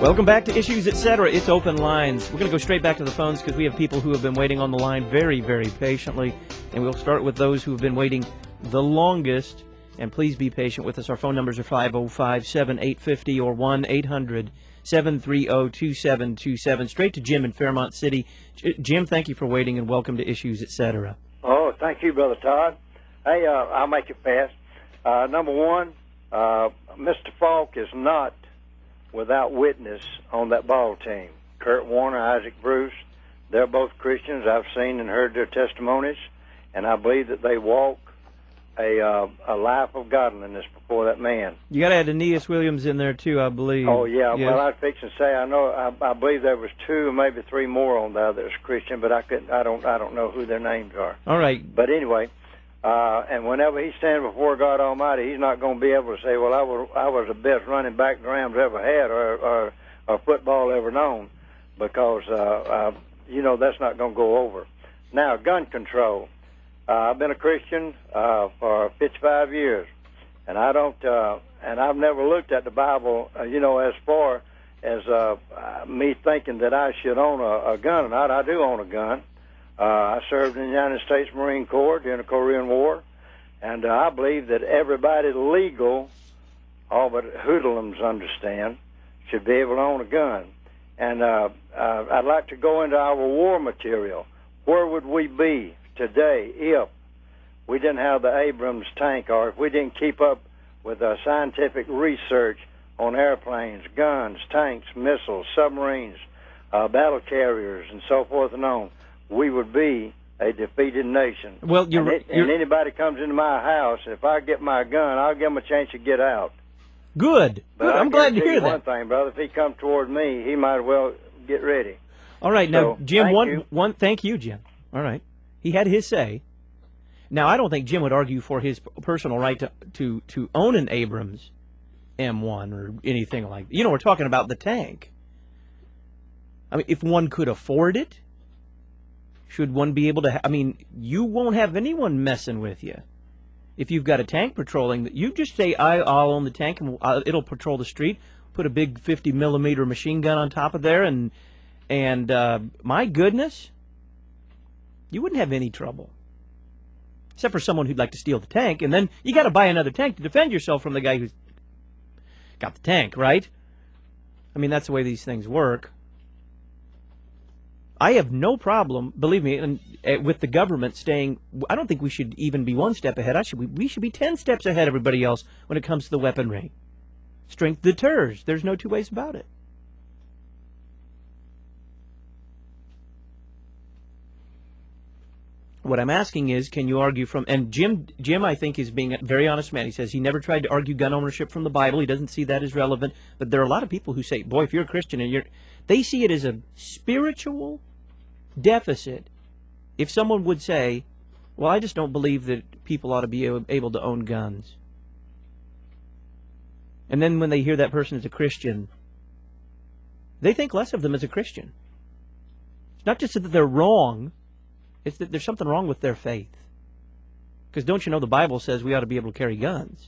Welcome back to Issues, Etc. It's Open Lines. We're going to go straight back to the phones because we have people who have been waiting on the line very, very patiently. And we'll start with those who have been waiting the longest. And please be patient with us. Our phone numbers are 505-7850 or 1-800-730-2727. Straight to Jim in Fairmont City. Jim, thank you for waiting and welcome to Issues, Etc. Oh, thank you, Brother Todd. Hey, I'll make it fast. Number one, Mr. Falk is not without witness on that ball team. Kurt Warner, Isaac Bruce, they're both Christians. I've seen and heard their testimonies, and I believe that they walk a life of godliness before that man. You got to add Aeneas Williams in there too, I believe. Oh yeah, yes. Well I'd fix and say I believe there was two, maybe three more on the others Christian, but I don't know who their names are. All right. But anyway, and whenever he stands before God Almighty, he's not going to be able to say, "Well, I was the best running back the Rams ever had, or football ever known," because that's not going to go over. Now, gun control. I've been a Christian for 55 years, and and I've never looked at the Bible, as far as me thinking that I should own a gun or not. I do own a gun. I served in the United States Marine Corps during the Korean War, and I believe that everybody legal, all but hoodlums understand, should be able to own a gun. And I'd like to go into our war material. Where would we be today if we didn't have the Abrams tank, or if we didn't keep up with scientific research on airplanes, guns, tanks, missiles, submarines, battle carriers, and so forth and on? We would be a defeated nation. Well, and anybody comes into my house, if I get my gun, I'll give him a chance to get out. Good. But I'm glad to hear that. One thing, brother, if he comes toward me, he might as well get ready. All right, now, Jim, thank you, Jim. All right. He had his say. Now, I don't think Jim would argue for his personal right to own an Abrams M1 or anything like that. We're talking about the tank. I mean, if one could afford it, should one be able to... you won't have anyone messing with you. If you've got a tank patrolling, you just say, I'll own the tank, and it'll patrol the street, put a big 50-millimeter machine gun on top of there, and my goodness, you wouldn't have any trouble. Except for someone who'd like to steal the tank, and then you got to buy another tank to defend yourself from the guy who's got the tank, right? I mean, that's the way these things work. I have no problem, believe me, with the government staying. I don't think we should even be one step ahead. We should be 10 steps ahead of everybody else when it comes to the weaponry. Strength deters. There's no two ways about it. What I'm asking is, can you argue from... And Jim, I think, is being a very honest man. He says he never tried to argue gun ownership from the Bible. He doesn't see that as relevant. But there are a lot of people who say, boy, if you're a Christian, and they see it as a spiritual deficit if someone would say, well, I just don't believe that people ought to be able to own guns. And then when they hear that person is a Christian, they think less of them as a Christian. It's not just that they're wrong, it's that there's something wrong with their faith. Because don't you know the Bible says we ought to be able to carry guns?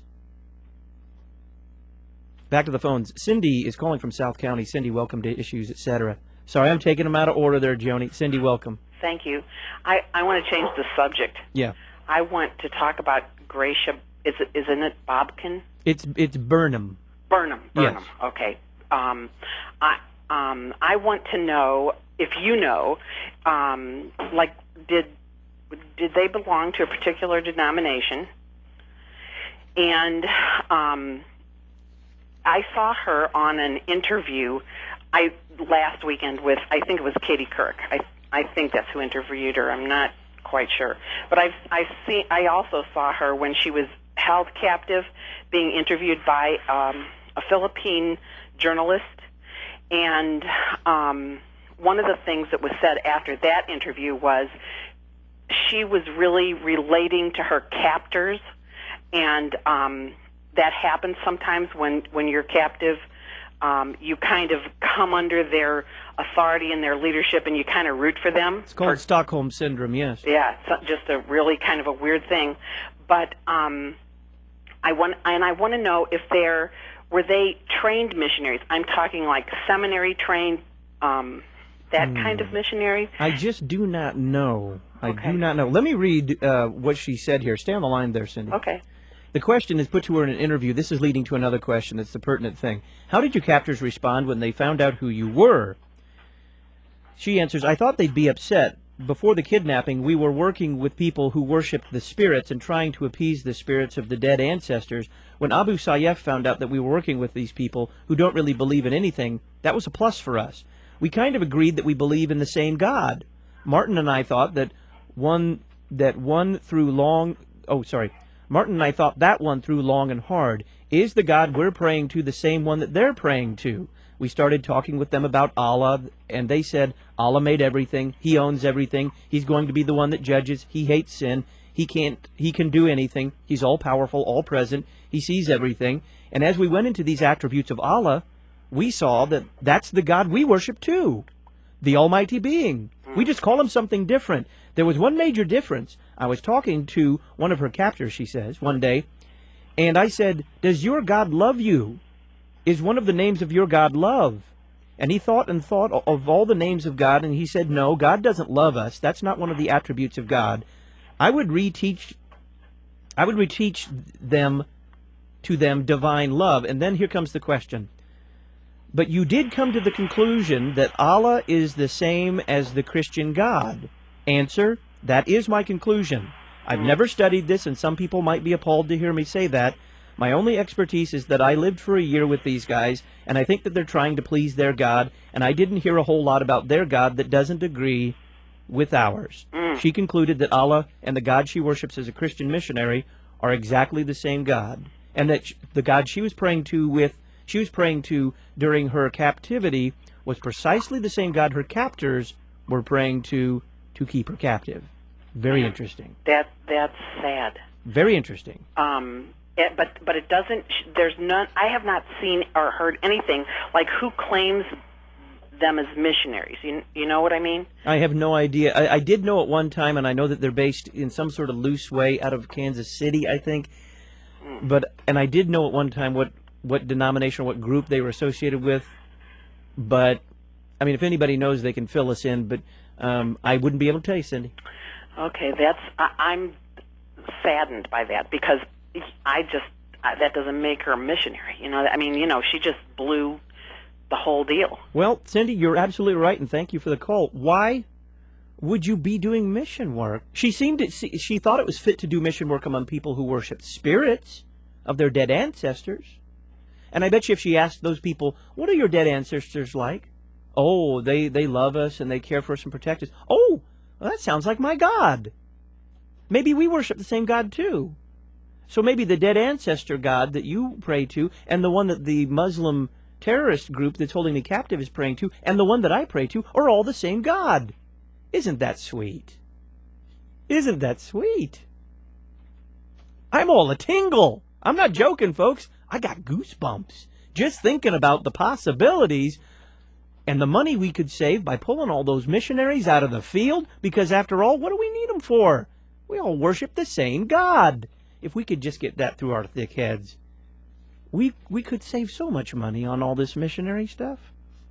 Back to the phones. Cindy is calling from South County. Cindy, welcome to Issues, Etc. Sorry, I'm taking them out of order there, Joni. Cindy, welcome. Thank you. I want to change the subject. Yeah. I want to talk about Gracia. Isn't it Bobkin? It's Burnham. Burnham. Yes. Okay. I want to know if you know, did they belong to a particular denomination? And I saw her on an interview last weekend with, I think it was Katie Couric. I think that's who interviewed her. I'm not quite sure. But I also saw her when she was held captive, being interviewed by a Philippine journalist. And one of the things that was said after that interview was she was really relating to her captors, and that happens sometimes when you're captive. You kind of come under their authority and their leadership, and you kind of root for them. It's called Stockholm Syndrome, yes. Yeah, it's just a really kind of a weird thing. But I want to know if there were they trained missionaries? I'm talking like seminary trained, that kind of missionary. I just do not know. I Okay. do not know. Let me read what she said here. Stay on the line there, Cindy. Okay. The question is put to her in an interview. This is leading to another question that's the pertinent thing. How did your captors respond when they found out who you were? She answers, I thought they'd be upset. Before the kidnapping, we were working with people who worshipped the spirits and trying to appease the spirits of the dead ancestors. When Abu Sayyaf found out that we were working with these people who don't really believe in anything, that was a plus for us. We kind of agreed that we believe in the same God. Martin and I thought that one through long and hard. Is the God we're praying to the same one that they're praying to? We started talking with them about Allah, and they said, Allah made everything. He owns everything. He's going to be the one that judges. He hates sin. He can do anything. He's all-powerful, all-present. He sees everything. And as we went into these attributes of Allah, we saw that that's the God we worship too, the Almighty Being. We just call him something different. There was one major difference. I was talking to one of her captors, she says, one day, and I said, does your God love you? Is one of the names of your God love? And he thought and thought of all the names of God, and he said, no, God doesn't love us. That's not one of the attributes of God. I would reteach them divine love. And then here comes the question. But you did come to the conclusion that Allah is the same as the Christian God. Answer, that is my conclusion. I've never studied this, and some people might be appalled to hear me say that. My only expertise is that I lived for a year with these guys, and I think that they're trying to please their God, and I didn't hear a whole lot about their God that doesn't agree with ours. She concluded that Allah and the God she worships as a Christian missionary are exactly the same God, and that the God she was praying to during her captivity was precisely the same God her captors were praying to keep her captive. Very interesting. That's sad. Very interesting. But it doesn't. There's none. I have not seen or heard anything like who claims them as missionaries. You know what I mean? I have no idea. I did know at one time, and I know that they're based in some sort of loose way out of Kansas City, I think. And I did know at one time what denomination, what group they were associated with. But I mean, if anybody knows, they can fill us in. But I wouldn't be able to tell you, Cindy. Okay, I'm saddened by that because that doesn't make her a missionary. I mean, she just blew the whole deal. Well, Cindy, you're absolutely right, and thank you for the call. Why would you be doing mission work? She thought it was fit to do mission work among people who worship spirits of their dead ancestors. And I bet you if she asked those people, what are your dead ancestors like? Oh, they love us and they care for us and protect us. Oh, well, that sounds like my God. Maybe we worship the same God too. So maybe the dead ancestor God that you pray to, and the one that the Muslim terrorist group that's holding me captive is praying to, and the one that I pray to, are all the same God. Isn't that sweet? Isn't that sweet? I'm all a tingle. I'm not joking, folks. I got goosebumps just thinking about the possibilities and the money we could save by pulling all those missionaries out of the field, because after all, what do we need them for? We all worship the same God. If we could just get that through our thick heads, we could save so much money on all this missionary stuff.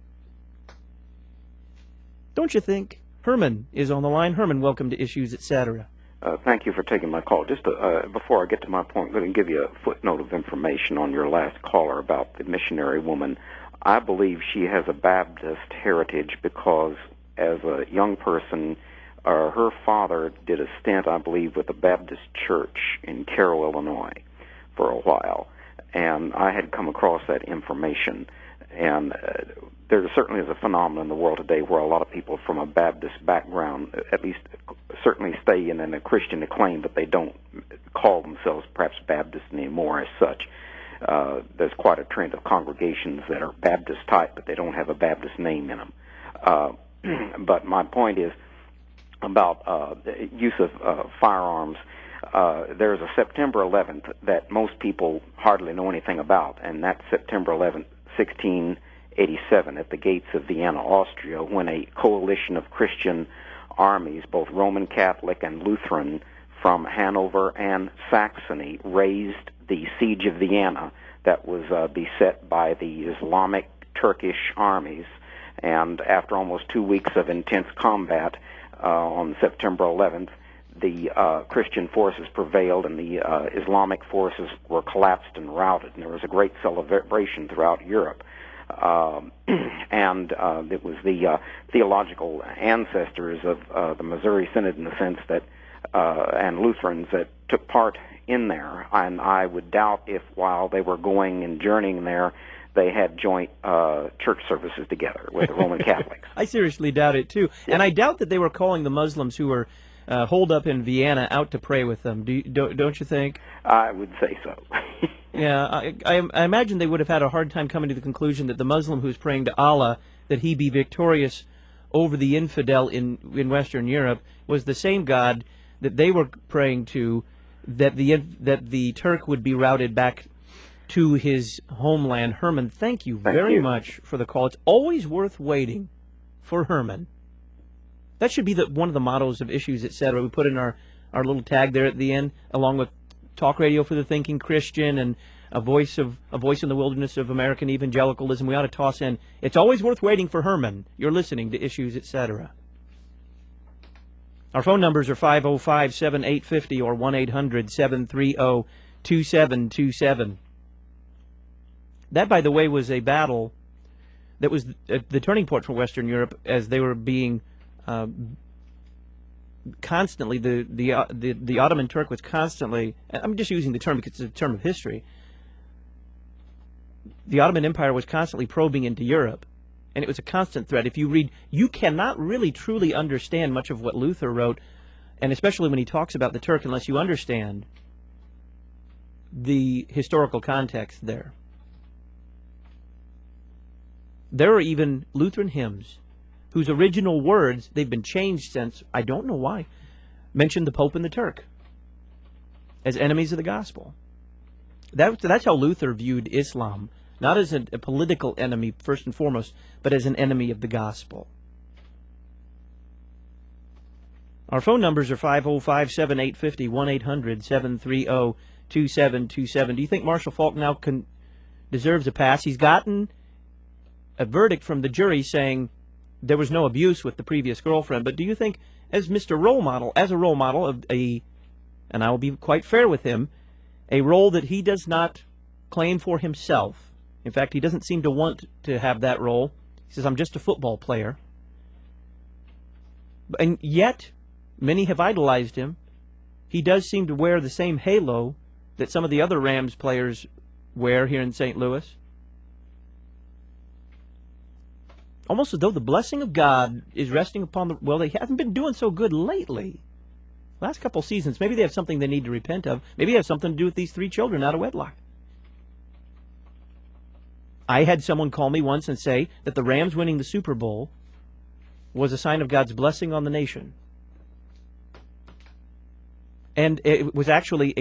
Don't you think? Herman is on the line. Herman, welcome to Issues, Etc. Thank you for taking my call. Just before I get to my point, let me give you a footnote of information on your last caller about the missionary woman. I believe she has a Baptist heritage because as a young person, her father did a stint, I believe, with the Baptist church in Carroll, Illinois, for a while. And I had come across that information. And there certainly is a phenomenon in the world today where a lot of people from a Baptist background, at least certainly stay in a Christian acclaim, but they don't call themselves perhaps Baptist anymore as such. There's quite a trend of congregations that are Baptist type, but they don't have a Baptist name in them. But my point is about the use of firearms. There's a September 11th that most people hardly know anything about, and that's September 11th, 1687, at the gates of Vienna, Austria, when a coalition of Christian armies, both Roman Catholic and Lutheran, from Hanover and Saxony, raised the siege of Vienna that was beset by the Islamic Turkish armies. And after almost 2 weeks of intense combat on September 11th, the Christian forces prevailed and the Islamic forces were collapsed and routed. And there was a great celebration throughout Europe. And it was the theological ancestors of the Missouri Synod, in the sense that, and Lutherans that took part in there. And I would doubt if, while they were going and journeying there, they had joint church services together with the Roman Catholics. I seriously doubt it, too. Yeah. And I doubt that they were calling the Muslims who were holed up in Vienna out to pray with them. Don't you think? I would say so. Yeah, I imagine they would have had a hard time coming to the conclusion that the Muslim who's praying to Allah that he be victorious over the infidel in Western Europe was the same God that they were praying to, that the Turk would be routed back to his homeland. Herman, thank you very much for the call. It's always worth waiting for Herman. That should be one of the mottos of Issues, Etc. We put in our little tag there at the end, along with Talk Radio for the Thinking Christian and a voice in the wilderness of American evangelicalism. We ought to toss in, it's always worth waiting for Herman. You're listening to Issues, Etc. Our phone numbers are 505-7850 or 1-800-730-2727. That, by the way, was a battle that was the turning point for Western Europe, as they were being constantly, the Ottoman Turk was constantly, I'm just using the term because it's a term of history, the Ottoman Empire was constantly probing into Europe, and it was a constant threat. If you read, you cannot really truly understand much of what Luther wrote, and especially when he talks about the Turk, unless you understand the historical context there. There are even Lutheran hymns whose original words, they've been changed since, I don't know why, mention the Pope and the Turk as enemies of the gospel. That's how Luther viewed Islam, not as a political enemy, first and foremost, but as an enemy of the gospel. Our phone numbers are 505-7850, 1-800-730-2727. Do you think Marshall Faulk now deserves a pass? He's gotten a verdict from the jury saying there was no abuse with the previous girlfriend, but do you think, as a role model of and I will be quite fair with him, a role that he does not claim for himself, in fact, he doesn't seem to want to have that role. He says, I'm just a football player. And yet, many have idolized him. He does seem to wear the same halo that some of the other Rams players wear here in St. Louis. Almost as though the blessing of God is resting upon the... Well, they haven't been doing so good lately. Last couple seasons, maybe they have something they need to repent of. Maybe they have something to do with these 3 children out of wedlock. I had someone call me once and say that the Rams winning the Super Bowl was a sign of God's blessing on the nation. And it was actually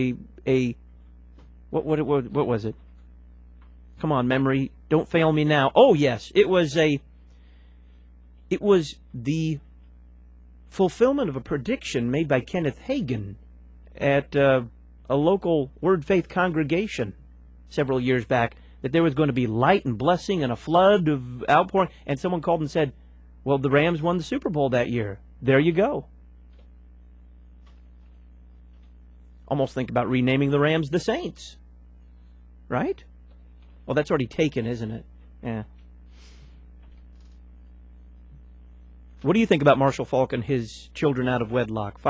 what was it? Come on, memory, don't fail me now. Oh yes, it was the fulfillment of a prediction made by Kenneth Hagin at a local Word Faith congregation several years back, that there was going to be light and blessing and a flood of outpouring, and someone called and said, well, the Rams won the Super Bowl that year. There you go. Almost think about renaming the Rams the Saints. Right? Well, that's already taken, isn't it? Yeah. What do you think about Marshall Faulk and his children out of wedlock?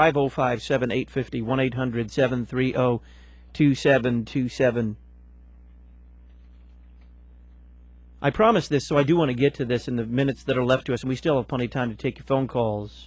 505-7850, 1-800-730-2727. I promised this, so I do want to get to this in the minutes that are left to us, and we still have plenty of time to take your phone calls.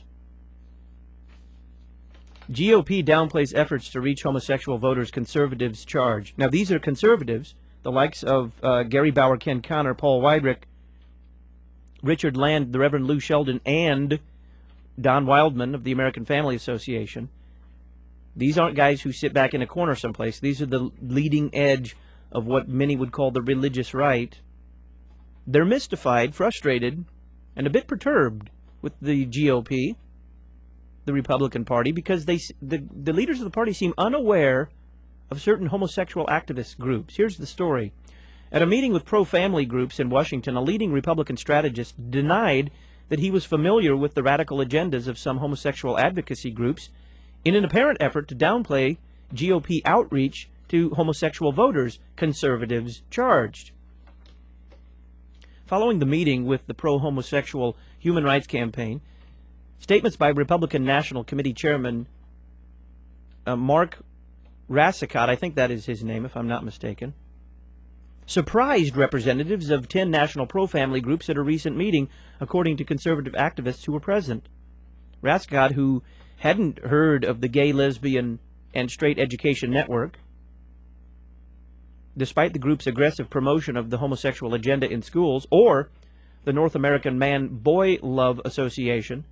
GOP downplays efforts to reach homosexual voters, conservatives charge. Now, these are conservatives, the likes of Gary Bauer, Ken Connor, Paul Weidrich, Richard Land, the Reverend Lou Sheldon, and Don Wildman of the American Family Association. These aren't guys who sit back in a corner someplace. These are the leading edge of what many would call the religious right. They're mystified, frustrated, and a bit perturbed with the GOP, the Republican Party, because the leaders of the party seem unaware of certain homosexual activist groups. Here's the story. At a meeting with pro-family groups in Washington, a leading Republican strategist denied that he was familiar with the radical agendas of some homosexual advocacy groups in an apparent effort to downplay GOP outreach to homosexual voters, conservatives charged. Following the meeting with the pro-homosexual Human Rights Campaign, statements by Republican National Committee Chairman Mark Rassicot, I think that is his name if I'm not mistaken, surprised representatives of 10 national pro-family groups at a recent meeting, according to conservative activists who were present. Rassicot, who hadn't heard of the Gay, Lesbian, and Straight Education Network, despite the group's aggressive promotion of the homosexual agenda in schools, or the North American Man-Boy Love Association,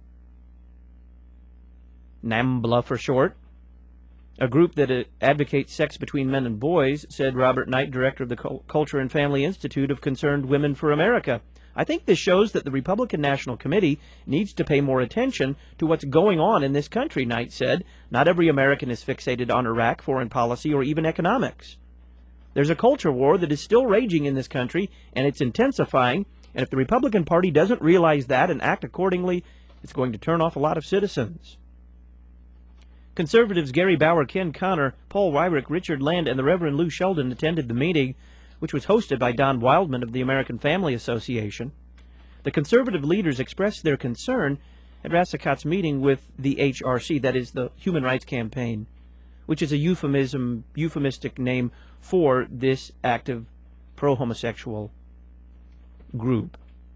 NAMBLA for short, a group that advocates sex between men and boys, said Robert Knight, director of the Culture and Family Institute of Concerned Women for America. I think this shows that the Republican National Committee needs to pay more attention to what's going on in this country, Knight said. Not every American is fixated on Iraq, foreign policy, or even economics. There's a culture war that is still raging in this country, and it's intensifying, and if the Republican Party doesn't realize that and act accordingly, it's going to turn off a lot of citizens. Conservatives Gary Bauer, Ken Connor, Paul Weyrich, Richard Land, and the Reverend Lou Sheldon attended the meeting, which was hosted by Don Wildman of the American Family Association. The conservative leaders expressed their concern at Rassicot's meeting with the HRC, that is the Human Rights Campaign, which is a euphemistic name for this active pro-homosexual group.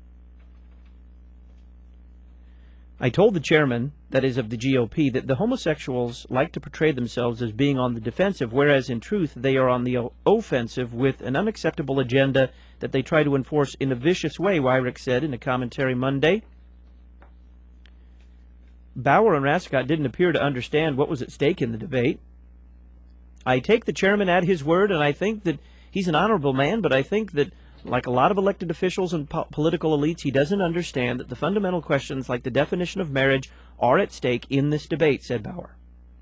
I told the chairman, that is of the GOP, that the homosexuals like to portray themselves as being on the defensive, whereas in truth they are on the offensive with an unacceptable agenda that they try to enforce in a vicious way, Weyrich said in a commentary Monday. Bauer and Rassicot didn't appear to understand what was at stake in the debate. I take the chairman at his word, and I think that he's an honorable man, but I think that, like a lot of elected officials and political elites, he doesn't understand that the fundamental questions like the definition of marriage are at stake in this debate, said Bauer.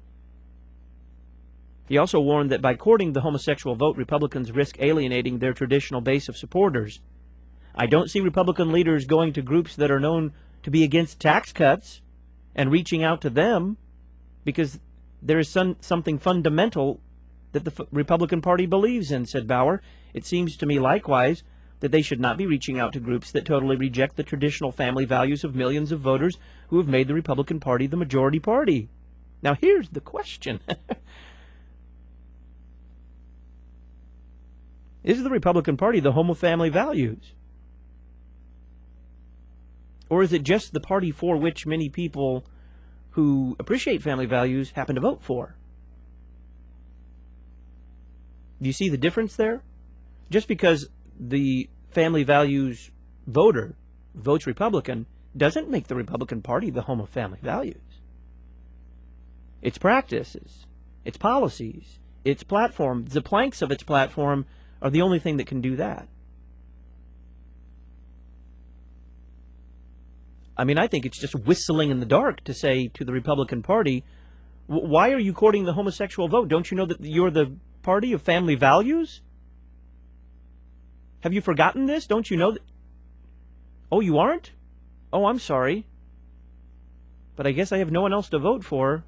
He also warned that by courting the homosexual vote, Republicans risk alienating their traditional base of supporters. I don't see Republican leaders going to groups that are known to be against tax cuts and reaching out to them because there is something fundamental that the Republican Party believes in, said Bauer. It seems to me likewise that they should not be reaching out to groups that totally reject the traditional family values of millions of voters who have made the Republican Party the majority party. Now here's the question. Is the Republican Party the homo-family values? Or is it just the party for which many people who appreciate family values happen to vote for? Do you see the difference there? Just because the family values voter votes Republican doesn't make the Republican Party the homo-family values. Its practices, its policies, its platform, the planks of its platform are the only thing that can do that. I mean, I think it's just whistling in the dark to say to the Republican Party, why are you courting the homosexual vote? Don't you know that you're the party of family values? Have you forgotten this? Don't you know that? Oh, you aren't? Oh, I'm sorry. But I guess I have no one else to vote for.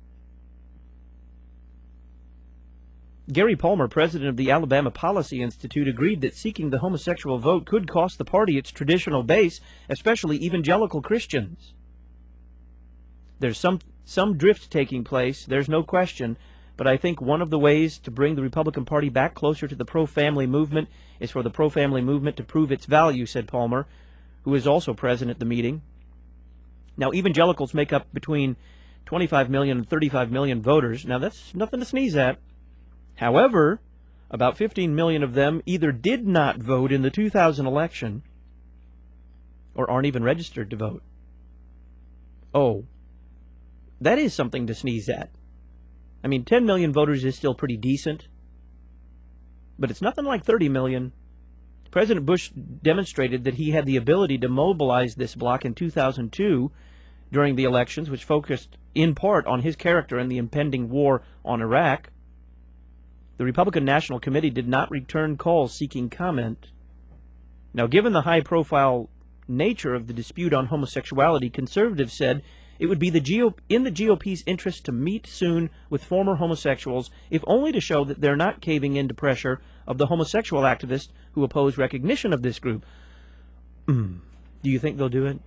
Gary Palmer, president of the Alabama Policy Institute, agreed that seeking the homosexual vote could cost the party its traditional base, especially evangelical Christians. There's some drift taking place, there's no question, but I think one of the ways to bring the Republican Party back closer to the pro-family movement is for the pro-family movement to prove its value, said Palmer, who is also present at the meeting. Now, evangelicals make up between 25 million and 35 million voters. Now, that's nothing to sneeze at. However, about 15 million of them either did not vote in the 2000 election or aren't even registered to vote. Oh, that is something to sneeze at. I mean, 10 million voters is still pretty decent, but it's nothing like 30 million. President Bush demonstrated that he had the ability to mobilize this bloc in 2002 during the elections, which focused in part on his character and the impending war on Iraq. The Republican National Committee did not return calls seeking comment. Now, given the high-profile nature of the dispute on homosexuality, conservatives said it would be in the GOP's interest to meet soon with former homosexuals, if only to show that they're not caving in to pressure of the homosexual activists who oppose recognition of this group. Do you think they'll do it?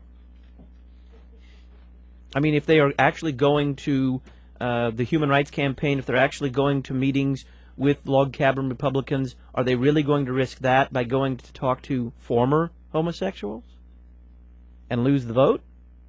I mean, if they are actually going to the Human Rights Campaign, if they're actually going to meetings with log cabin Republicans, are they really going to risk that by going to talk to former homosexuals and lose the vote?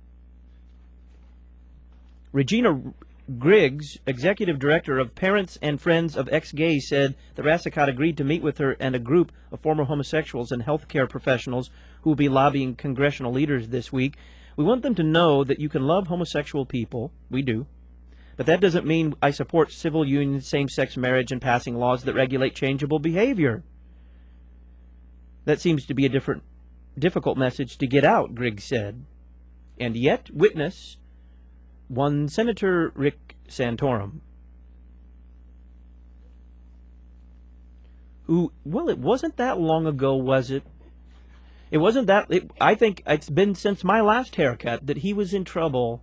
Regina Griggs, executive director of Parents and Friends of Ex-Gays, said that Rassicot agreed to meet with her and a group of former homosexuals and healthcare professionals who will be lobbying congressional leaders this week. We want them to know that you can love homosexual people. We do. But that doesn't mean I support civil unions, same-sex marriage, and passing laws that regulate changeable behavior. That seems to be a difficult message to get out, Griggs said. And yet, witness one Senator Rick Santorum, who, well, it wasn't that long ago, was it? It wasn't that, I think it's been since my last haircut that he was in trouble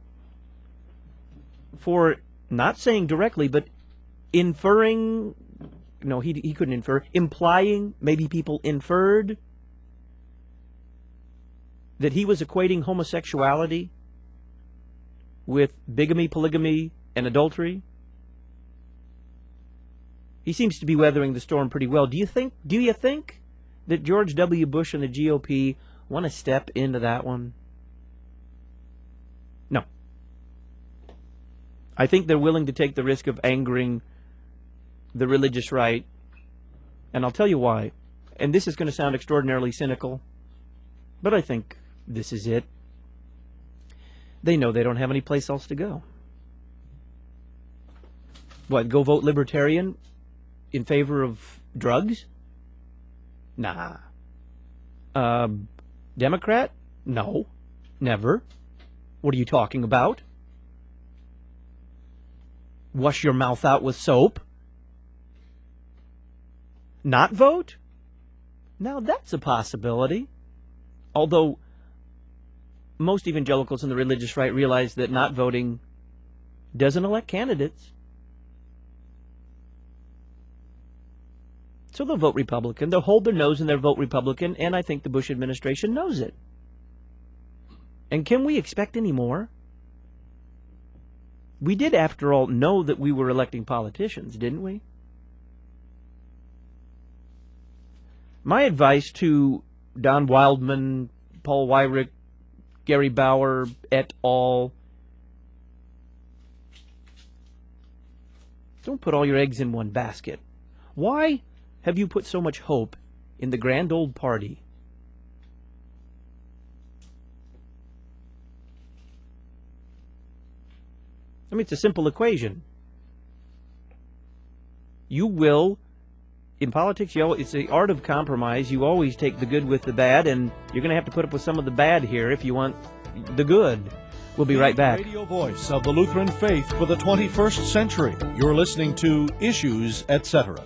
for not saying directly, but inferring, no, he couldn't infer, implying, maybe people inferred, that he was equating homosexuality with bigamy, polygamy, and adultery. He seems to be weathering the storm pretty well. Do you think that George W. Bush and the GOP want to step into that one? No. I think they're willing to take the risk of angering the religious right, and I'll tell you why. And this is going to sound extraordinarily cynical, but I think this is it. They know they don't have any place else to go. What, go vote Libertarian in favor of drugs? Nah. Democrat? No. Never. What are you talking about? Wash your mouth out with soap? Not vote? Now that's a possibility. Although most evangelicals and the religious right realize that not voting doesn't elect candidates. So they'll vote Republican. They'll hold their nose and they'll vote Republican, and I think the Bush administration knows it. And can we expect any more? We did, after all, know that we were electing politicians, didn't we? My advice to Don Wildman, Paul Weyrich, Gary Bauer, et al., don't put all your eggs in one basket. Why have you put so much hope in the grand old party? I mean, it's a simple equation. You will, in politics, it's the art of compromise. You always take the good with the bad, and you're going to have to put up with some of the bad here if you want the good. We'll be right back. Radio voice of the Lutheran faith for the 21st century. You're listening to Issues, Etc.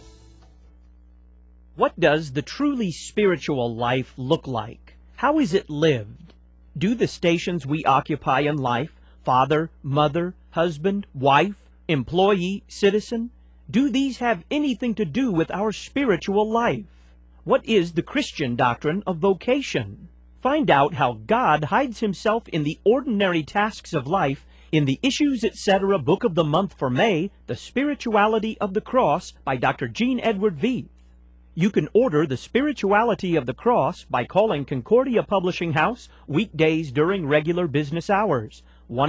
What does the truly spiritual life look like? How is it lived? Do the stations we occupy in life, father, mother, husband, wife, employee, citizen, do these have anything to do with our spiritual life? What is the Christian doctrine of vocation? Find out how God hides himself in the ordinary tasks of life in the Issues Etc. Book of the Month for May, The Spirituality of the Cross by Dr. Gene Edward Veith. You can order The Spirituality of the Cross by calling Concordia Publishing House weekdays during regular business hours.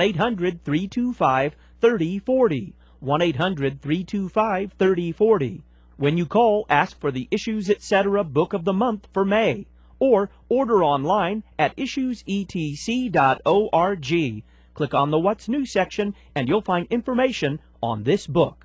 1-800-325-3040. 1-800-325-3040. When you call, ask for the Issues Etc. Book of the Month for May, or order online at issuesetc.org. Click on the What's New section and you'll find information on this book.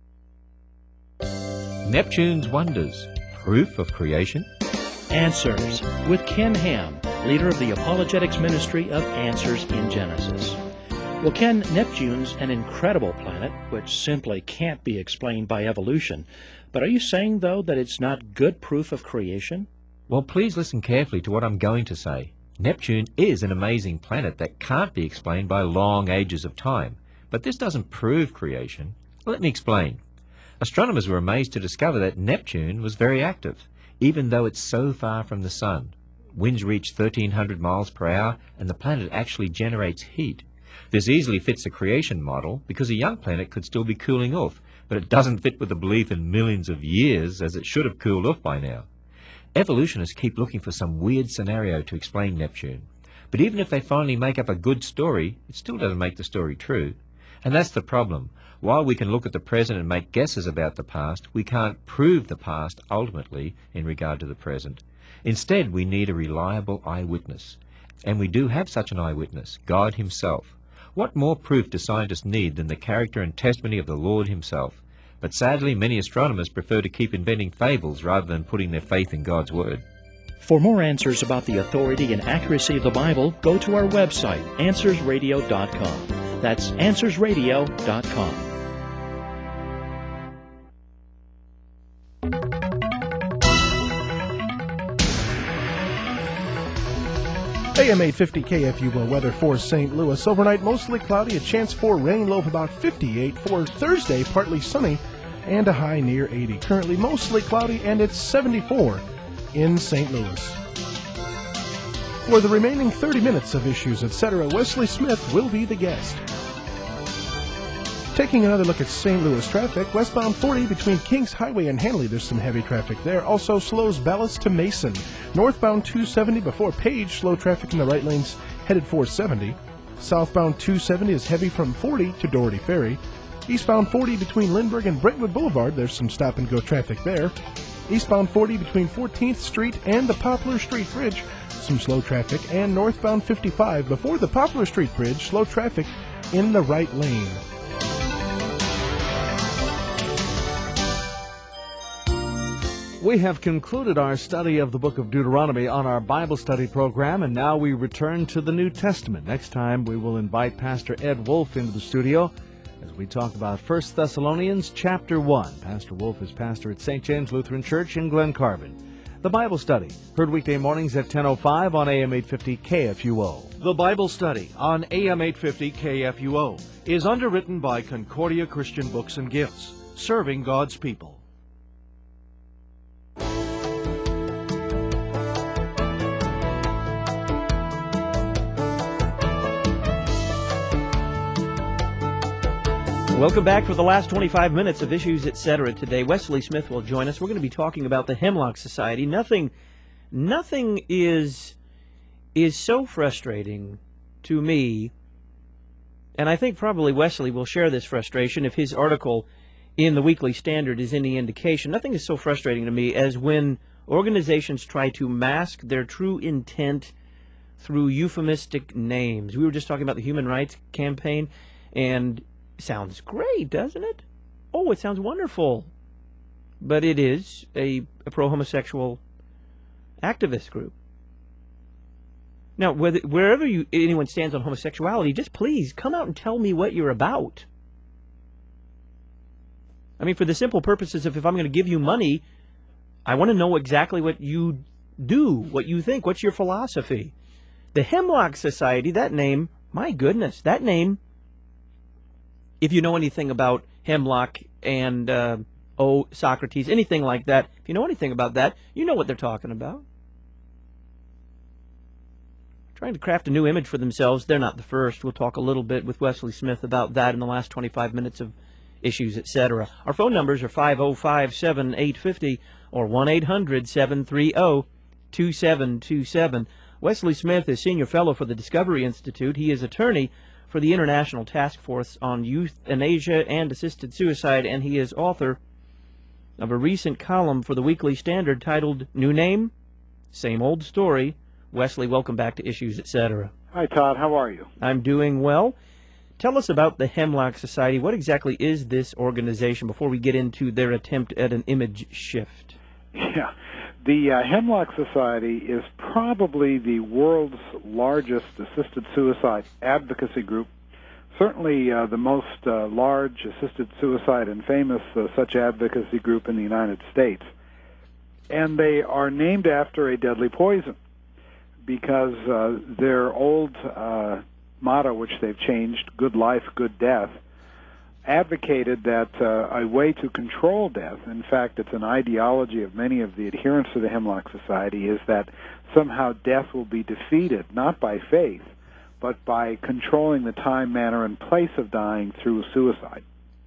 Neptune's Wonders, Proof of Creation. Answers with Ken Ham, leader of the Apologetics Ministry of Answers in Genesis. Well, Ken, Neptune's an incredible planet, which simply can't be explained by evolution. But are you saying, though, that it's not good proof of creation? Well, please listen carefully to what I'm going to say. Neptune is an amazing planet that can't be explained by long ages of time. But this doesn't prove creation. Let me explain. Astronomers were amazed to discover that Neptune was very active, even though it's so far from the Sun. Winds reach 1,300 miles per hour, and the planet actually generates heat. This easily fits the creation model because a young planet could still be cooling off, but it doesn't fit with the belief in millions of years as it should have cooled off by now. Evolutionists keep looking for some weird scenario to explain Neptune. But even if they finally make up a good story, it still doesn't make the story true. And that's the problem. While we can look at the present and make guesses about the past, we can't prove the past ultimately in regard to the present. Instead, we need a reliable eyewitness. And we do have such an eyewitness, God himself. What more proof do scientists need than the character and testimony of the Lord himself? But sadly, many astronomers prefer to keep inventing fables rather than putting their faith in God's Word. For more answers about the authority and accuracy of the Bible, go to our website, AnswersRadio.com. That's AnswersRadio.com. AM 850 KFUO weather for St. Louis. Overnight, mostly cloudy, a chance for rain, low of about 58. For Thursday, partly sunny and a high near 80. Currently, mostly cloudy, and it's 74 in St. Louis. For the remaining 30 minutes of Issues, etc., Wesley Smith will be the guest. Taking another look at St. Louis traffic, westbound 40 between Kings Highway and Hanley, there's some heavy traffic there. Also slows Ballas to Mason. Northbound 270 before Page, slow traffic in the right lanes headed for 70. Southbound 270 is heavy from 40 to Doherty Ferry. Eastbound 40 between Lindbergh and Brentwood Boulevard, there's some stop-and-go traffic there. Eastbound 40 between 14th Street and the Poplar Street Bridge, some slow traffic. And northbound 55 before the Poplar Street Bridge, slow traffic in the right lane. We have concluded our study of the book of Deuteronomy on our Bible study program, and now we return to the New Testament. Next time, we will invite Pastor Ed Wolf into the studio as we talk about 1 Thessalonians chapter 1. Pastor Wolf is pastor at St. James Lutheran Church in Glen Carbon. The Bible Study, heard weekday mornings at 10:05 on AM 850 KFUO. The Bible Study on AM 850 KFUO is underwritten by Concordia Christian Books and Gifts, serving God's people. Welcome back for the last 25 minutes of Issues, etc. Today, Wesley Smith will join us. We're going to be talking about the Hemlock Society. Nothing is so frustrating to me, and I think probably Wesley will share this frustration if his article in the Weekly Standard is any indication. Nothing is so frustrating to me as when organizations try to mask their true intent through euphemistic names. We were just talking about the Human Rights Campaign, and sounds great, doesn't it? Oh, it sounds wonderful. But it is a pro-homosexual activist group. Now, wherever anyone stands on homosexuality, just please come out and tell me what you're about. I mean, for the simple purposes of if I'm going to give you money, I want to know exactly what you do, what you think, what's your philosophy. The Hemlock Society, that name, my goodness, that name, if you know anything about Hemlock and Socrates, anything like that, if you know anything about that, you know what they're talking about. Trying to craft a new image for themselves. They're not the first. We'll talk a little bit with Wesley Smith about that in the last 25 minutes of Issues, etc. Our phone numbers are 505-7850 or 1-800-730-2727. Wesley Smith is Senior Fellow for the Discovery Institute. He is attorney for the International Task Force on Euthanasia and Assisted Suicide, and he is author of a recent column for the Weekly Standard titled New Name, Same Old Story. Wesley, welcome back to Issues, etc. Hi, Todd. How are you? I'm doing well. Tell us about the Hemlock Society. What exactly is this organization before we get into their attempt at an image shift? Yeah. The Hemlock Society is probably the world's largest assisted suicide advocacy group, certainly the most large assisted suicide and famous such advocacy group in the United States. And they are named after a deadly poison because their old motto, which they've changed, good life, good death, advocated that a way to control death, in fact, it's an ideology of many of the adherents to the Hemlock Society, is that somehow death will be defeated, not by faith, but by controlling the time, manner, and place of dying through suicide.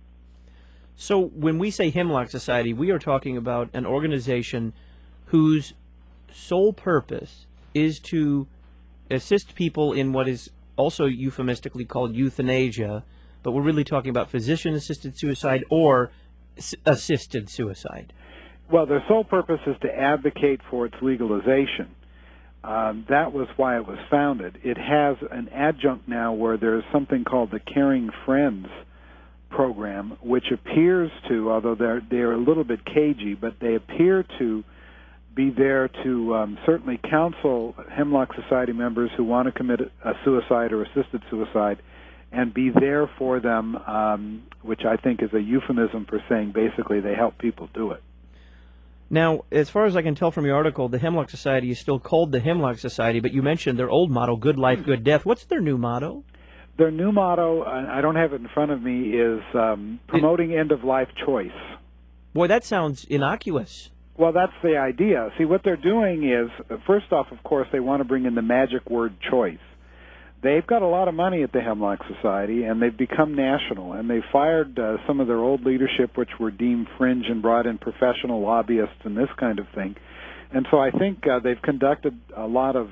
So when we say Hemlock Society, we are talking about an organization whose sole purpose is to assist people in what is also euphemistically called euthanasia, but we're really talking about physician-assisted suicide or assisted suicide. Well, their sole purpose is to advocate for its legalization. That was why it was founded. It has an adjunct now where there's something called the Caring Friends program, which appears to, although they're a little bit cagey, but they appear to be there to certainly counsel Hemlock Society members who want to commit a suicide or assisted suicide, and be there for them, which I think is a euphemism for saying basically they help people do it. Now, as far as I can tell from your article, the Hemlock Society is still called the Hemlock Society, but you mentioned their old motto, good life, good death. What's their new motto? Their new motto, I don't have it in front of me, is promoting end-of-life choice. Boy, that sounds innocuous. Well, that's the idea. See, what they're doing is, first off, of course, they want to bring in the magic word choice. They've got a lot of money at the Hemlock Society, and they've become national, and they fired some of their old leadership, which were deemed fringe, and brought in professional lobbyists and this kind of thing. And so I think they've conducted a lot of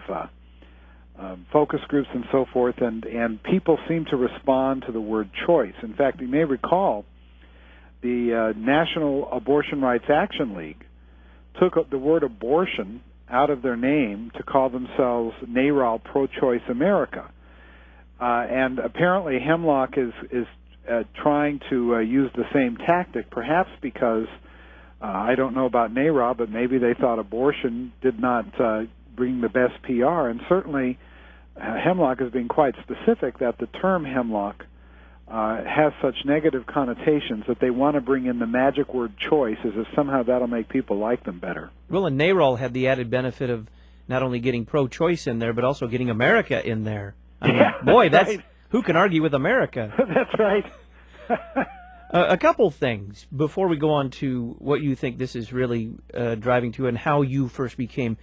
focus groups and so forth, and people seem to respond to the word choice. In fact, you may recall the National Abortion Rights Action League took the word abortion out of their name to call themselves NARAL Pro-Choice America. And apparently Hemlock is trying to use the same tactic, perhaps because, I don't know about NARAL, but maybe they thought abortion did not bring the best PR. And certainly Hemlock has been quite specific that the term hemlock has such negative connotations that they want to bring in the magic word choice as if somehow that'll make people like them better. Well, and NARAL had the added benefit of not only getting pro-choice in there, but also getting America in there. I mean, boy, that's right. Who can argue with America? That's right. A couple things before we go on to what you think this is really driving to and how you first became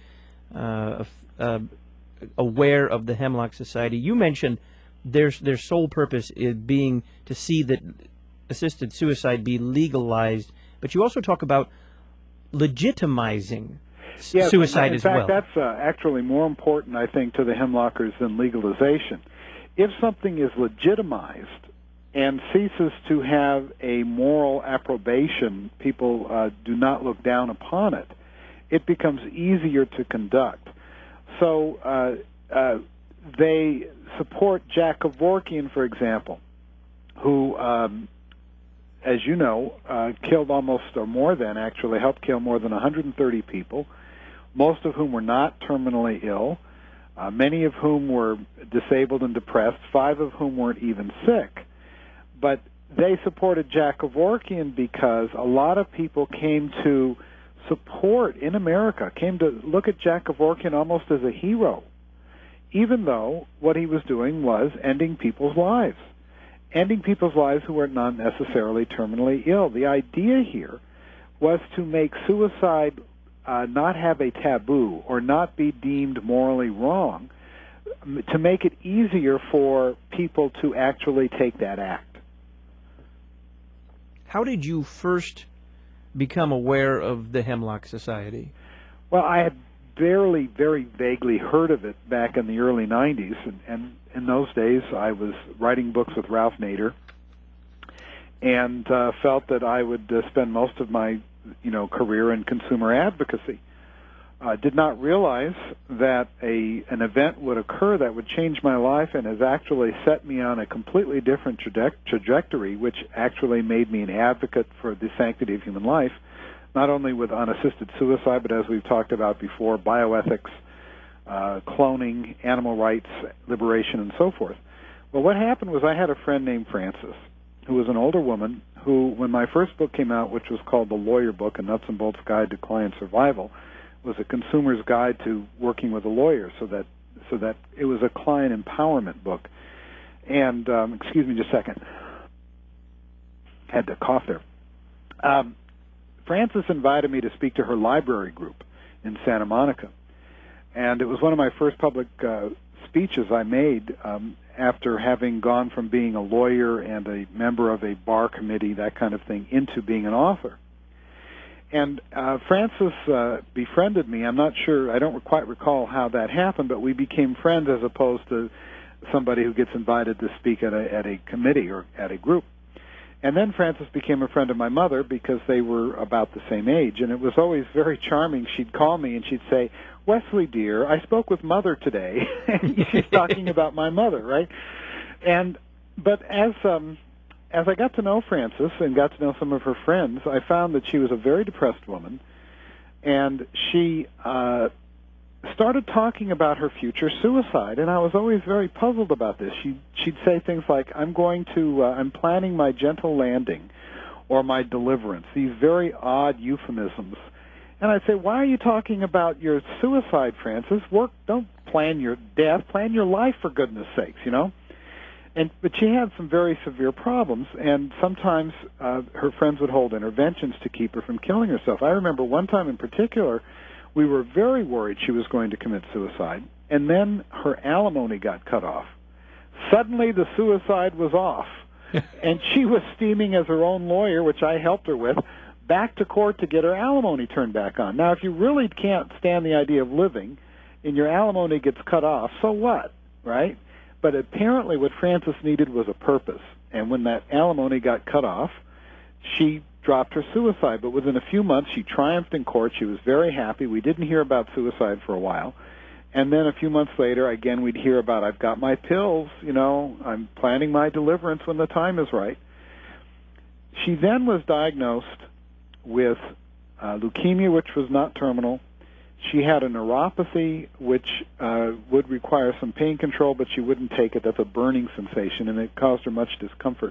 aware of the Hemlock Society. You mentioned their sole purpose is being to see that assisted suicide be legalized, but you also talk about legitimizing suicide as well. In fact, that's actually more important, I think, to the Hemlockers than legalization. If something is legitimized and ceases to have a moral approbation, people do not look down upon it, it becomes easier to conduct. So they support Jack Kevorkian, for example, who, as you know, killed almost, or more than actually, helped kill more than 130 people, most of whom were not terminally ill, many of whom were disabled and depressed, 5 of whom weren't even sick. But they supported Jack Kevorkian because a lot of people came to support in America, came to look at Jack Kevorkian almost as a hero, even though what he was doing was ending people's lives who were not necessarily terminally ill. The idea here was to make suicide not have a taboo or not be deemed morally wrong, to make it easier for people to actually take that act. How did you first become aware of the Hemlock Society? Well, I had very vaguely heard of it back in the early 90s, and in those days I was writing books with Ralph Nader, and felt that I would spend most of my career in consumer advocacy. Did not realize that an event would occur that would change my life and has actually set me on a completely different trajectory, which actually made me an advocate for the sanctity of human life, not only with unassisted suicide, but as we've talked about before, bioethics, cloning, animal rights, liberation, and so forth, Well, what happened was I had a friend named Frances, who was an older woman, who, when my first book came out, which was called The Lawyer Book, A Nuts and Bolts Guide to Client Survival, was a consumer's guide to working with a lawyer, so that it was a client empowerment book. And, excuse me just a second. Had to cough there. Frances invited me to speak to her library group in Santa Monica. And it was one of my first public speeches I made after having gone from being a lawyer and a member of a bar committee, that kind of thing, into being an author. And Frances befriended me. I'm not sure, I don't quite recall how that happened, but we became friends as opposed to somebody who gets invited to speak at a committee or at a group. And then Frances became a friend of my mother because they were about the same age. And it was always very charming. She'd call me and she'd say, "Wesley, dear, I spoke with Mother today." And she's talking about my mother, right? But as I got to know Frances and got to know some of her friends, I found that she was a very depressed woman. And she started talking about her future suicide, and I was always very puzzled about this. She'd say things like, I'm planning my gentle landing or my deliverance, these very odd euphemisms. And I'd say, why are you talking about your suicide, Frances? Don't plan your death, plan your life, for goodness sakes, you know? But she had some very severe problems, and sometimes her friends would hold interventions to keep her from killing herself. I remember one time in particular, we were very worried she was going to commit suicide, and then her alimony got cut off. Suddenly the suicide was off, and she was steaming as her own lawyer, which I helped her with, back to court to get her alimony turned back on. Now, if you really can't stand the idea of living and your alimony gets cut off, so what, right? But apparently what Frances needed was a purpose, and when that alimony got cut off, she dropped her suicide. But within a few months, she triumphed in court. She was very happy. We didn't hear about suicide for a while. And then a few months later, again, we'd hear about, I've got my pills, you know, I'm planning my deliverance when the time is right. She then was diagnosed with leukemia, which was not terminal. She had a neuropathy, which would require some pain control, but she wouldn't take it. That's a burning sensation, and it caused her much discomfort.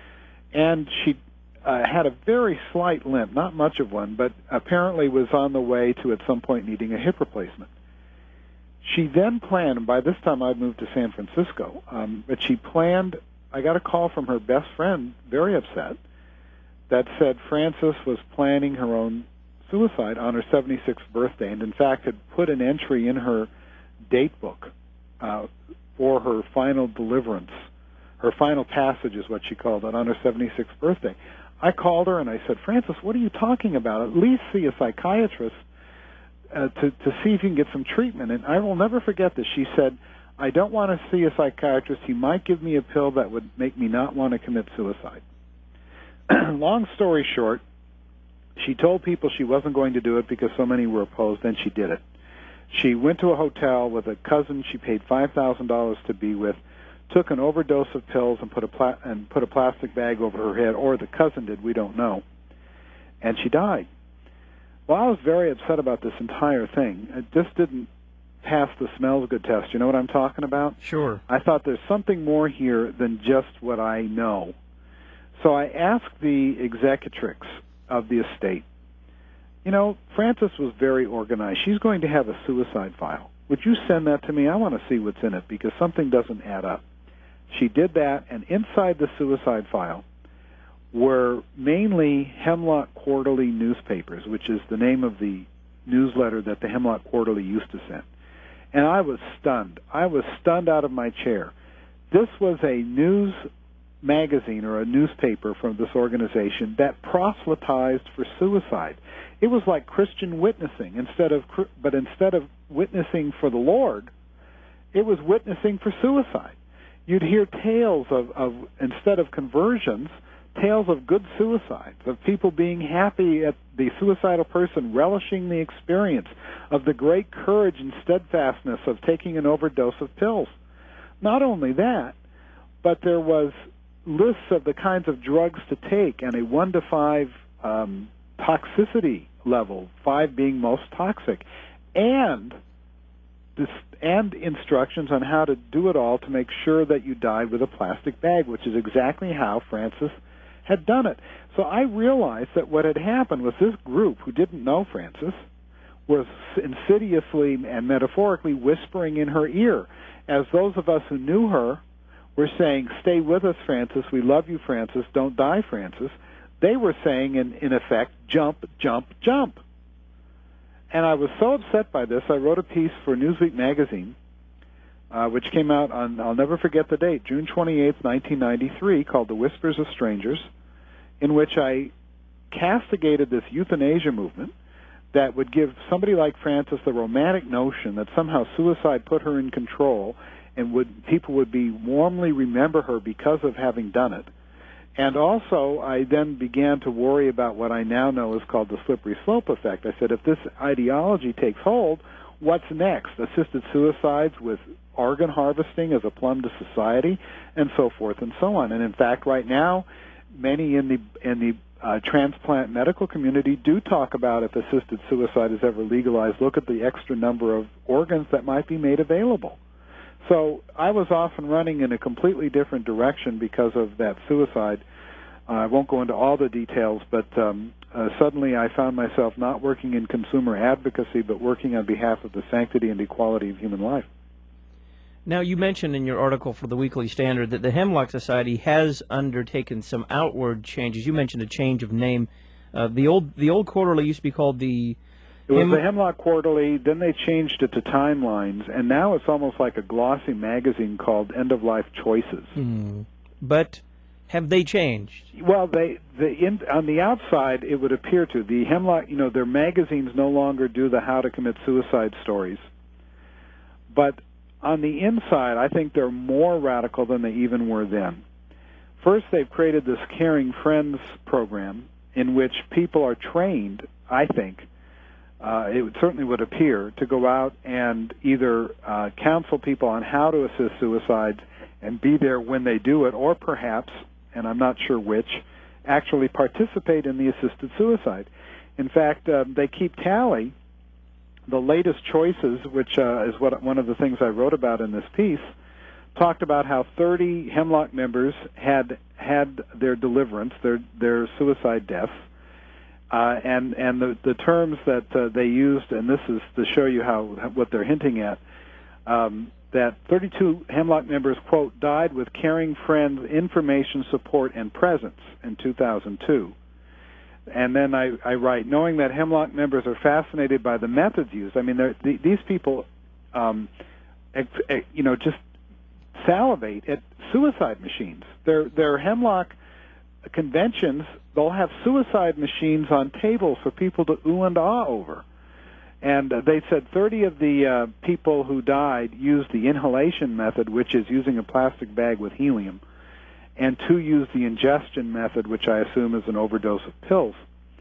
And she had a very slight limp, not much of one, but apparently was on the way to at some point needing a hip replacement. She then planned, and by this time I'd moved to San Francisco, but she planned, I got a call from her best friend, very upset, that said Frances was planning her own suicide on her 76th birthday, and in fact had put an entry in her date book for her final deliverance. Her final passage is what she called it, on her 76th birthday. I called her and I said, Frances, what are you talking about? At least see a psychiatrist to see if you can get some treatment. And I will never forget this. She said, I don't want to see a psychiatrist. He might give me a pill that would make me not want to commit suicide. Long story short, she told people she wasn't going to do it because so many were opposed, and she did it. She went to a hotel with a cousin she paid $5,000 to be with, took an overdose of pills and put a plastic bag over her head, or the cousin did, we don't know, and she died. Well, I was very upset about this entire thing. It just didn't pass the smells good test. You know what I'm talking about? Sure. I thought there's something more here than just what I know. So I asked the executrix of the estate, you know, Frances was very organized. She's going to have a suicide file. Would you send that to me? I want to see what's in it because something doesn't add up. She did that, and inside the suicide file were mainly Hemlock Quarterly newspapers, which is the name of the newsletter that the Hemlock Quarterly used to send. And I was stunned. I was stunned out of my chair. This was a news magazine or a newspaper from this organization that proselytized for suicide. It was like Christian witnessing. Instead of witnessing for the Lord, it was witnessing for suicide. You'd hear tales of instead of conversions, tales of good suicides, of people being happy at the suicidal person, relishing the experience, of the great courage and steadfastness of taking an overdose of pills. Not only that, but there was lists of the kinds of drugs to take and a 1 to 5 toxicity level, 5 being most toxic. And and instructions on how to do it all to make sure that you died with a plastic bag, which is exactly how Frances had done it. So I realized that what had happened was this group who didn't know Frances was insidiously and metaphorically whispering in her ear, as those of us who knew her were saying, "Stay with us, Frances. We love you, Frances. Don't die, Frances." They were saying, in effect, "Jump, jump, jump." And I was so upset by this, I wrote a piece for Newsweek magazine, which came out on, I'll never forget the date, June 28th, 1993, called The Whispers of Strangers, in which I castigated this euthanasia movement that would give somebody like Frances the romantic notion that somehow suicide put her in control and people would be warmly remember her because of having done it. And also, I then began to worry about what I now know is called the slippery slope effect. I said, if this ideology takes hold, what's next? Assisted suicides with organ harvesting as a plum to society, and so forth and so on. And in fact, right now, many in the transplant medical community do talk about if assisted suicide is ever legalized, look at the extra number of organs that might be made available. So I was off and running in a completely different direction because of that suicide. I won't go into all the details, but suddenly I found myself not working in consumer advocacy, but working on behalf of the sanctity and equality of human life. Now, you mentioned in your article for the Weekly Standard that the Hemlock Society has undertaken some outward changes. You mentioned a change of name. The old quarterly used to be called the... It was the Hemlock Quarterly, then they changed it to Timelines, and now it's almost like a glossy magazine called End of Life Choices. But have they changed? Well, on the outside, it would appear to. The Hemlock, their magazines no longer do the how to commit suicide stories. But on the inside, I think they're more radical than they even were then. First, they've created this Caring Friends program in which people are trained, I think, it certainly would appear, to go out and either counsel people on how to assist suicides and be there when they do it, or perhaps, and I'm not sure which, actually participate in the assisted suicide. In fact, they keep tally. The latest choices, which is one of the things I wrote about in this piece, talked about how 30 Hemlock members had their deliverance, their suicide deaths, and the terms that they used, and this is to show you what they're hinting at, that 32 Hemlock members, quote, died with Caring Friends information, support, and presence in 2002. And then I write, knowing that Hemlock members are fascinated by the methods used. I mean, these people, just salivate at suicide machines. Their Hemlock conventions, they'll have suicide machines on tables for people to ooh and ah over. And they said 30 of the people who died used the inhalation method, which is using a plastic bag with helium, and 2 used the ingestion method, which I assume is an overdose of pills.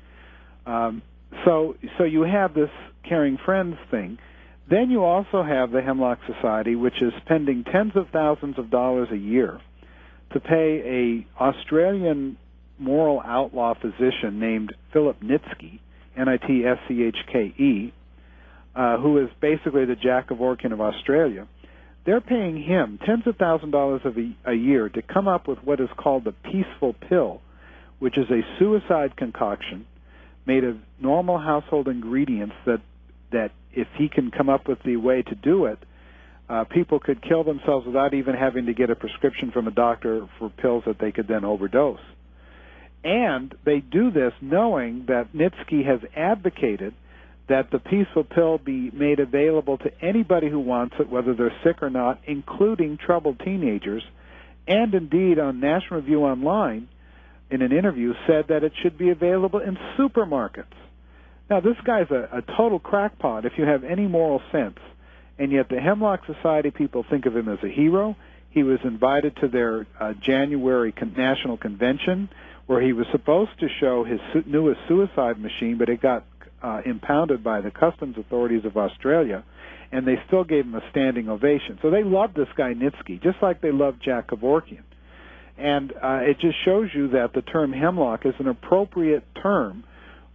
So you have this Caring Friends thing. Then you also have the Hemlock Society, which is spending tens of thousands of dollars a year to pay a Australian moral outlaw physician named Philip Nitschke, Nitschke, who is basically the Jack Kevorkian of Australia. They're paying him tens of thousands of dollars a year to come up with what is called the Peaceful Pill, which is a suicide concoction made of normal household ingredients that if he can come up with the way to do it, people could kill themselves without even having to get a prescription from a doctor for pills that they could then overdose. And they do this knowing that Nitschke has advocated that the Peaceful Pill be made available to anybody who wants it, whether they're sick or not, including troubled teenagers, and indeed on National Review Online, in an interview, said that it should be available in supermarkets. Now, this guy's a total crackpot if you have any moral sense, and yet the Hemlock Society people think of him as a hero. He was invited to their January national convention, where he was supposed to show his newest suicide machine, but it got impounded by the customs authorities of Australia, and they still gave him a standing ovation. So they love this guy Nitschke, just like they love Jack Kevorkian. And it just shows you that the term hemlock is an appropriate term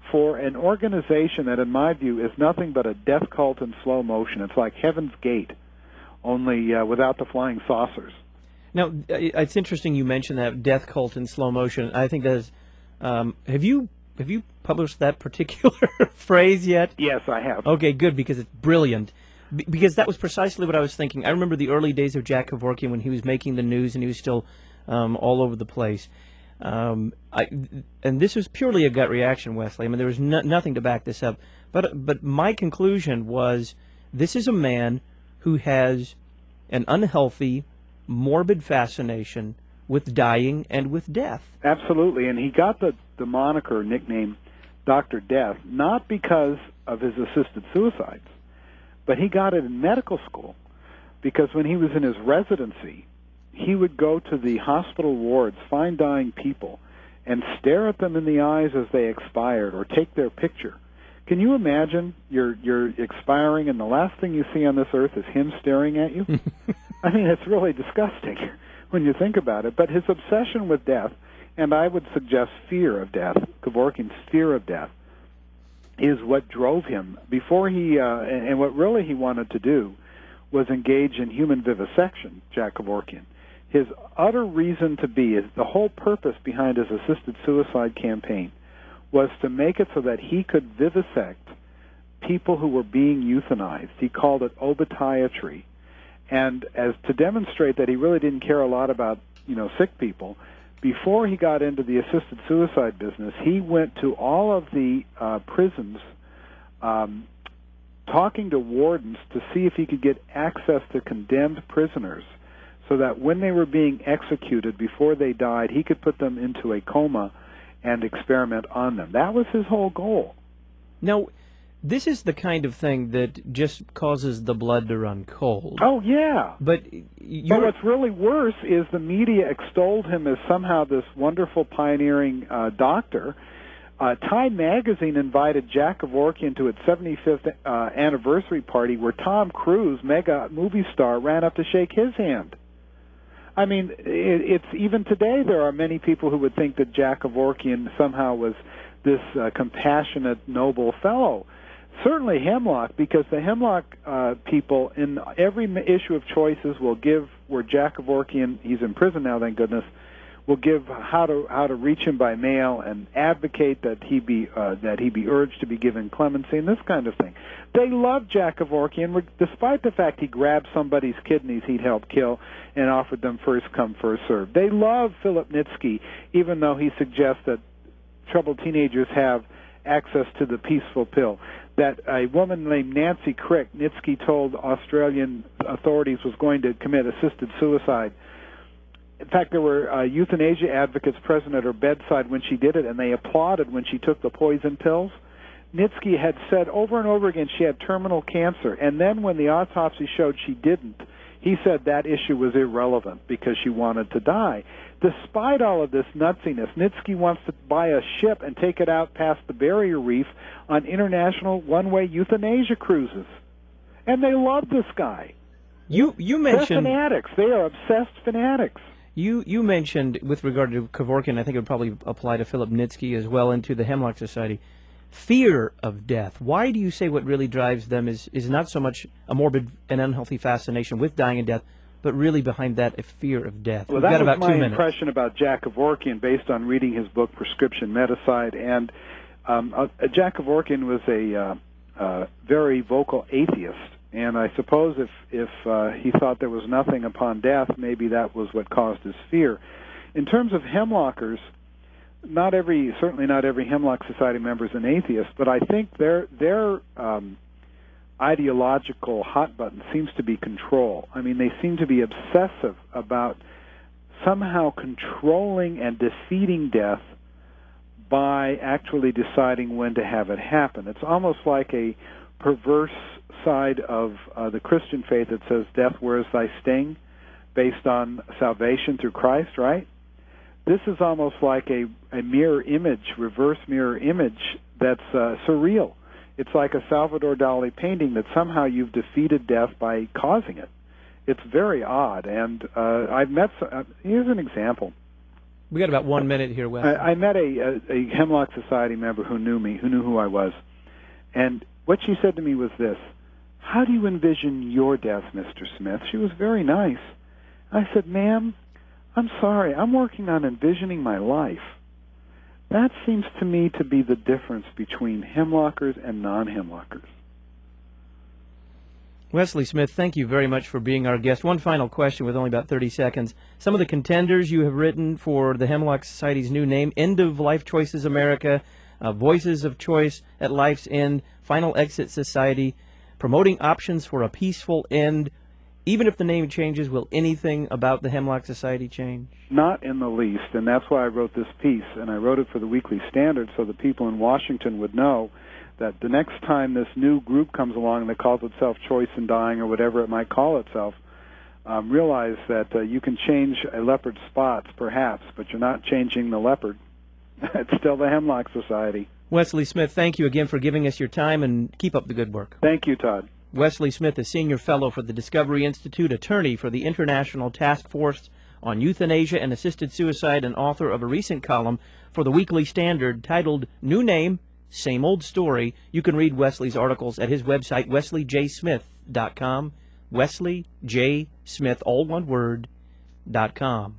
for an organization that, in my view, is nothing but a death cult in slow motion. It's like Heaven's Gate, only without the flying saucers. Now, it's interesting you mentioned that death cult in slow motion. I think that is, have you published that particular phrase yet? Yes, I have. Okay, good, because it's brilliant. Because that was precisely what I was thinking. I remember the early days of Jack Kevorkian when he was making the news and he was still all over the place. And this was purely a gut reaction, Wesley. I mean, there was nothing to back this up. But my conclusion was this is a man who has an unhealthy, morbid fascination with dying and with death. Absolutely, and he got the moniker, nickname, Dr. Death, not because of his assisted suicides, but he got it in medical school because when he was in his residency, he would go to the hospital wards, find dying people, and stare at them in the eyes as they expired or take their picture. Can you imagine you're expiring and the last thing you see on this earth is him staring at you? I mean, it's really disgusting when you think about it. But his obsession with death, and I would suggest fear of death, Kevorkian's fear of death, is what drove him. Before he, and what really he wanted to do was engage in human vivisection, Jack Kevorkian. His utter reason to be, the whole purpose behind his assisted suicide campaign, was to make it so that he could vivisect people who were being euthanized. He called it obitiatry. And as to demonstrate that he really didn't care a lot about, sick people, before he got into the assisted suicide business, he went to all of the prisons talking to wardens to see if he could get access to condemned prisoners so that when they were being executed, before they died, he could put them into a coma and experiment on them. That was his whole goal. Now, this is the kind of thing that just causes the blood to run cold. Oh, yeah. But what's really worse is the media extolled him as somehow this wonderful pioneering doctor. Time magazine invited Jack Kevorkian to its 75th anniversary party where Tom Cruise, mega movie star, ran up to shake his hand. I mean, it's even today there are many people who would think that Jack Kevorkian somehow was this compassionate, noble fellow. Certainly Hemlock, because the Hemlock people in every issue of Choices will give where Jack Kevorkian, he's in prison now, thank goodness, will give how to reach him by mail and advocate that he be urged to be given clemency and this kind of thing. They love Jack Kevorkian, despite the fact he grabbed somebody's kidneys he'd helped kill and offered them first come, first served. They love Philip Nitsky, even though he suggests that troubled teenagers have access to the peaceful pill. That a woman named Nancy Crick, Nitsky told Australian authorities was going to commit assisted suicide. In fact, there were euthanasia advocates present at her bedside when she did it, and they applauded when she took the poison pills. Nitsky had said over and over again she had terminal cancer, and then when the autopsy showed she didn't, he said that issue was irrelevant because she wanted to die. Despite all of this nutsiness, Nitsky wants to buy a ship and take it out past the Barrier Reef on international one-way euthanasia cruises. And they love this guy. You mentioned... They're fanatics. They are obsessed fanatics. You mentioned, with regard to Kevorkian, I think it would probably apply to Philip Nitsky as well, and to the Hemlock Society, fear of death. Why do you say what really drives them is not so much a morbid and unhealthy fascination with dying and death, but really behind that a fear of death? Well, that was my impression about Jack Kevorkian based on reading his book, Prescription Medicide. And Jack Kevorkian was a very vocal atheist. And I suppose if he thought there was nothing upon death, maybe that was what caused his fear. In terms of Hemlockers, certainly not every Hemlock Society member is an atheist, but I think their ideological hot button seems to be control. I mean, they seem to be obsessive about somehow controlling and defeating death by actually deciding when to have it happen. It's almost like a perverse side of the Christian faith that says, death, where is thy sting, based on salvation through Christ, right? This is almost like a mirror image, reverse mirror image that's surreal. It's like a Salvador Dali painting that somehow you've defeated death by causing it. It's very odd, and I've met... here's an example. We got about 1 minute here, Wes. I met a Hemlock Society member who knew me, who knew who I was. And what she said to me was this: "How do you envision your death, Mr. Smith?" She was very nice. I said, "Ma'am, I'm sorry. I'm working on envisioning my life." That seems to me to be the difference between Hemlockers and non-Hemlockers. Wesley Smith, thank you very much for being our guest. One final question with only about 30 seconds. Some of the contenders you have written for the Hemlock Society's new name: End of Life Choices America, Voices of Choice at Life's End, Final Exit Society, Promoting Options for a Peaceful End. Even if the name changes, will anything about the Hemlock Society change? Not in the least, and that's why I wrote this piece, and I wrote it for the Weekly Standard so the people in Washington would know that the next time this new group comes along that calls itself Choice in Dying or whatever it might call itself, realize that you can change a leopard's spots, perhaps, but you're not changing the leopard. It's still the Hemlock Society. Wesley Smith, thank you again for giving us your time, and keep up the good work. Thank you, Todd. Wesley Smith, a senior fellow for the Discovery Institute, attorney for the International Task Force on Euthanasia and Assisted Suicide, and author of a recent column for the Weekly Standard titled New Name, Same Old Story. You can read Wesley's articles at his website, wesleyjsmith.com, wesleyjsmith, all one word, .com.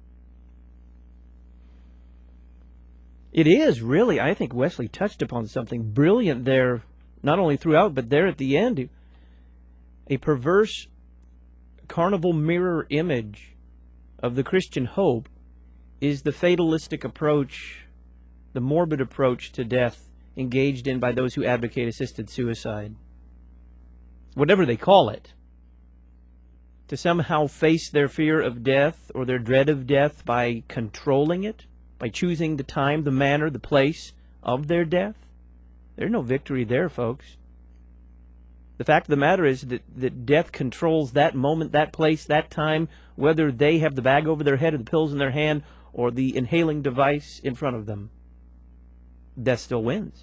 It is really, I think Wesley touched upon something brilliant there, not only throughout, but there at the end. A perverse carnival mirror image of the Christian hope is the fatalistic approach, the morbid approach to death engaged in by those who advocate assisted suicide. Whatever they call it. To somehow face their fear of death or their dread of death by controlling it, by choosing the time, the manner, the place of their death. There's no victory there, folks. The fact of the matter is that death controls that moment, that place, that time, whether they have the bag over their head or the pills in their hand or the inhaling device in front of them. Death still wins.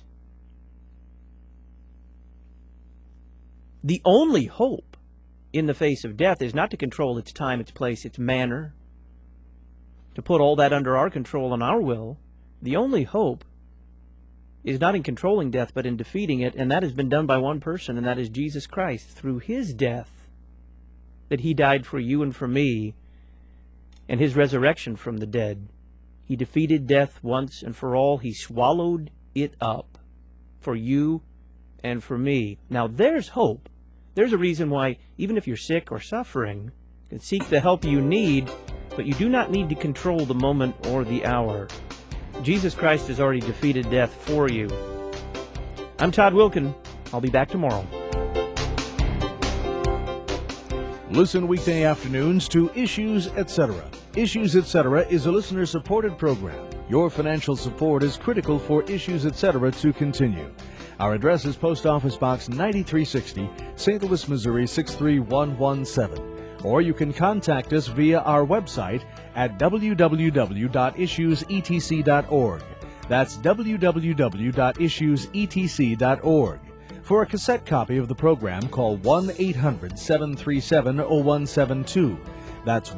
The only hope in the face of death is not to control its time, its place, its manner, to put all that under our control and our will. The only hope is not in controlling death, but in defeating it, and that has been done by one person, and that is Jesus Christ, through His death, that He died for you and for me, and His resurrection from the dead. He defeated death once and for all. He swallowed it up for you and for me. Now there's hope. There's a reason why, even if you're sick or suffering, you can seek the help you need, but you do not need to control the moment or the hour. Jesus Christ has already defeated death for you. I'm Todd Wilkin. I'll be back tomorrow. Listen weekday afternoons to Issues, Etc. Issues, Etc. is a listener-supported program. Your financial support is critical for Issues, Etc. to continue. Our address is Post Office Box 9360, St. Louis, Missouri 63117. Or you can contact us via our website at www.issuesetc.org. That's www.issuesetc.org. For a cassette copy of the program, call 1-800-737-0172. That's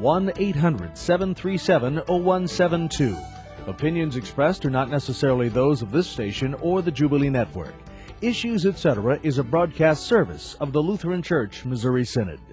1-800-737-0172. Opinions expressed are not necessarily those of this station or the Jubilee Network. Issues, Etc. is a broadcast service of the Lutheran Church Missouri Synod.